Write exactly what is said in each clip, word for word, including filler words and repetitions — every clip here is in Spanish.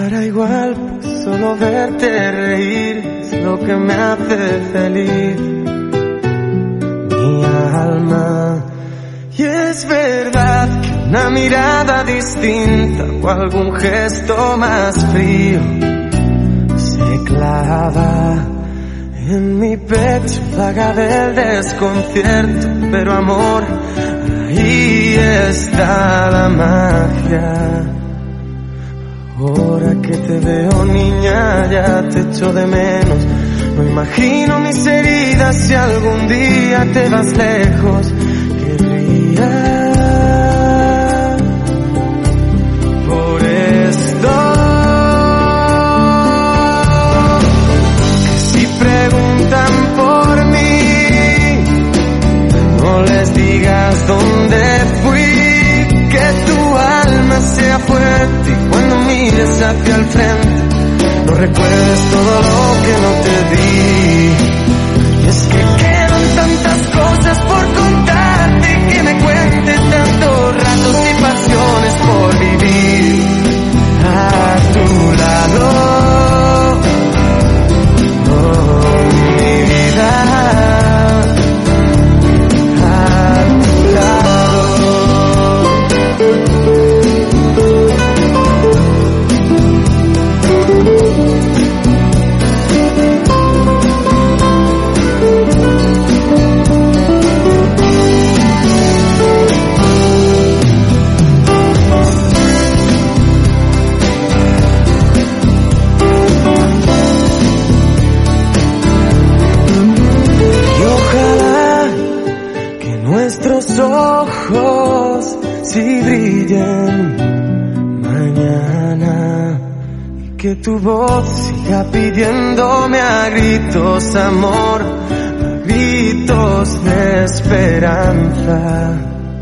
dará igual, pues solo verte reír es lo que me hace feliz. Mi alma. Y es verdad que una mirada distinta o algún gesto más frío se clava en mi pecho, vaga del desconcierto, pero amor, ahí está la magia. Ahora que te veo, niña, ya te echo de menos. No imagino mis heridas si algún día te vas lejos. Por esto, que si preguntan por mí, no les digas dónde fui, que tu alma sea fuerte y cuando mires hacia el frente no recuerdes todo lo que no te di. Y es que quedan tantas cosas por contarte, que me cuentes tantos ratos y pasiones por vivir a tu lado. Oh, mi vida, a tu lado. Nuestros ojos si brillen mañana y que tu voz siga pidiéndome a gritos amor, a gritos de esperanza.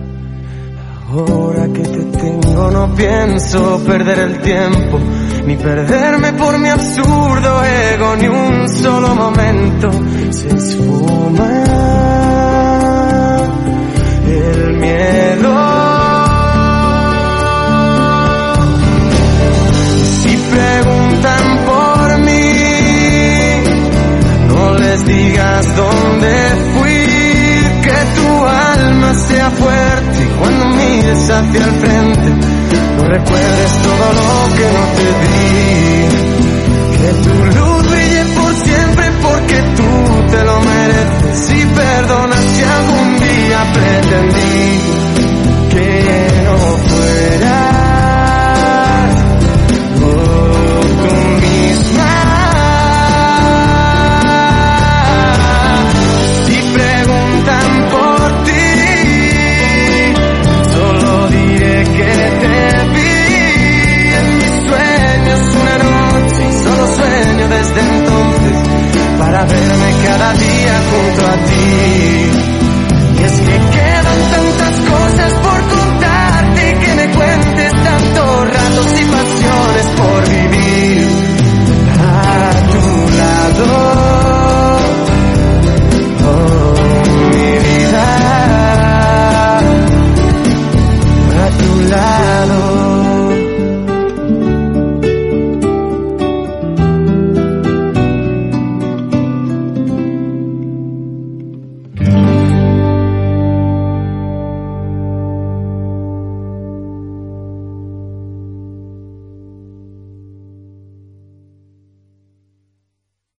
Ahora que te tengo no pienso perder el tiempo, ni perderme por mi absurdo ego, ni un solo momento se esfuma el miedo.